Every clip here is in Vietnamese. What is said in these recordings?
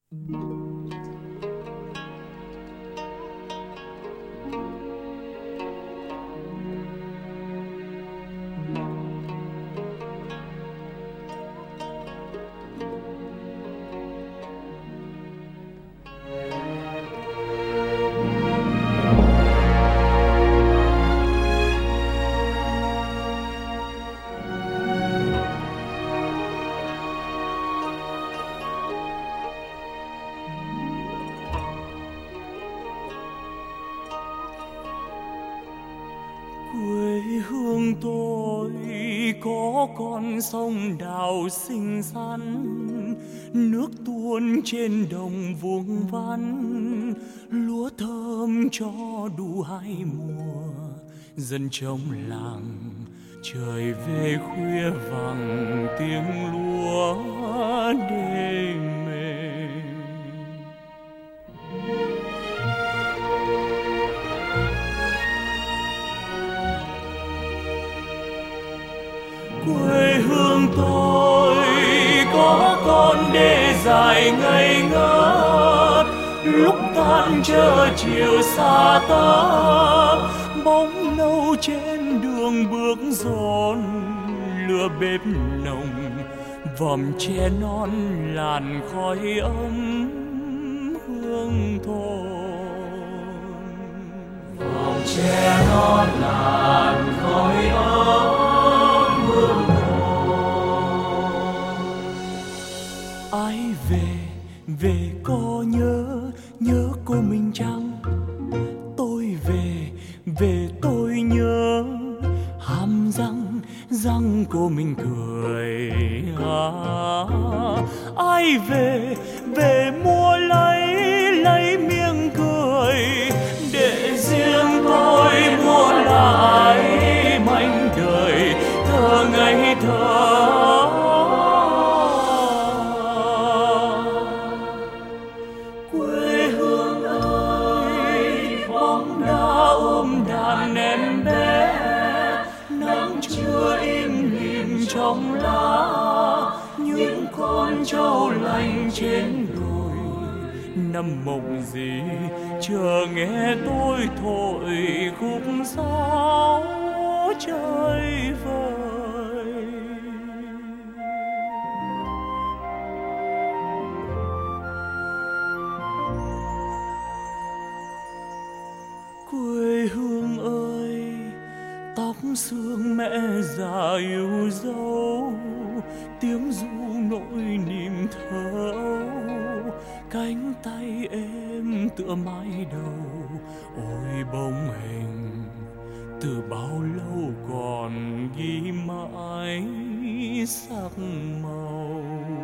Quê hương tôi có con sông đào xinh xắn, nước tuôn trên đồng vuông vắn, lúa thơm cho đủ hai mùa. Dân trong làng trời về khuya vàng tiếng lúa đê mê. Quê hương tôi có con đê dài ngây ngất, lúc tan chờ chiều xa tấp, bóng nâu trên đường bước dồn, lửa bếp nồng vòm tre non làn khói ấm hương thôn. Vòm tre non làn khói ấm hương thôn. Ai về có nhớ cô mình chăng? Tôi về tôi nhớ hàm răng cô mình cười. Ai về mua lấy miệng cười, để riêng tôi mua lại mảnh đời thơ ngây thơ. Quê hương ơi, bóng đá ôm đàn em bé, nắng chưa im lìm trong lá, những con trâu lành trên đồi nằm mộng gì chờ nghe tôi thổi khúc sáo chơi vơi. Quê hương ơi, tóc xương mẹ già yêu dấu, tiếng ru nỗi niềm thơ âu, cánh tay em tựa mái đầu. Ôi bóng hình từ bao lâu còn ghi mãi sắc màu.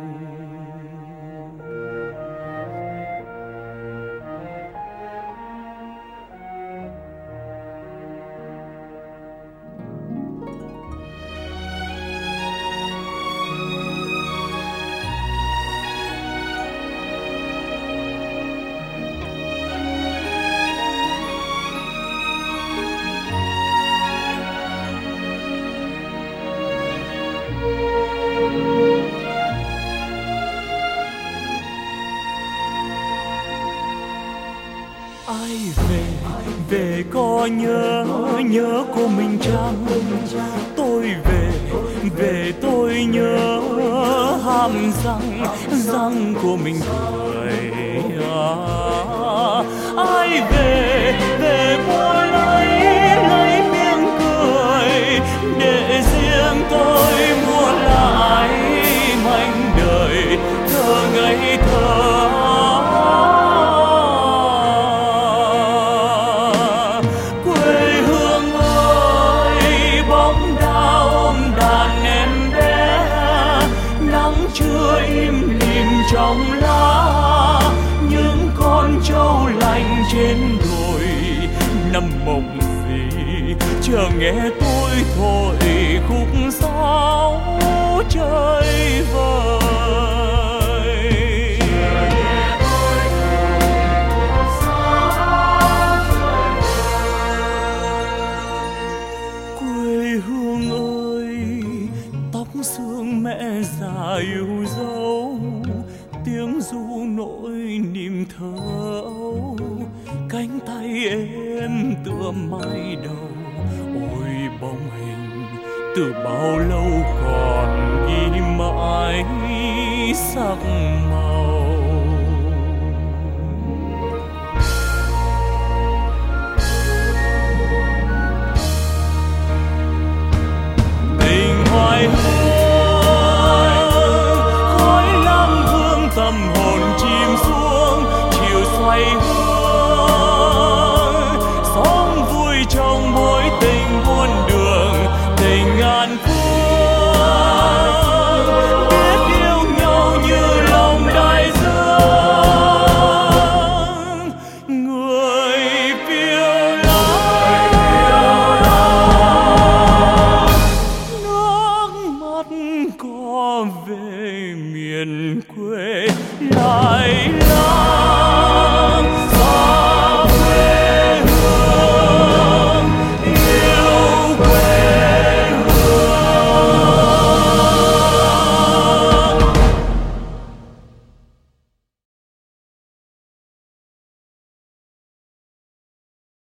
Ai về có nhớ cô mình chăng? Tôi về tôi nhớ hàm răng cô mình cười. Ai về mua lấy miệng cười, để riêng tôi mua lại mảnh đời thơ ngây thơ. Trong lá những con trâu lành trên đồi nằm mộng gì chờ nghe tôi thổi khúc sáo chơi vơi. Quê hương ơi, xương mẹ già yêu dấu, tiếng ru nỗi thơ ấu, cánh tay em tựa mái đầu. Ôi bóng hình từ bao lâu còn ghi mãi sắc màu. Tình hoài hương khói lam hương, tâm hồn chìm xuống chiều xoay hướng. Sống vui trong mối tình muôn đường, tình ngàn phương, biết yêu nhau như lòng đại dương. Người phiêu lãng, nước mắt có về miền quê lại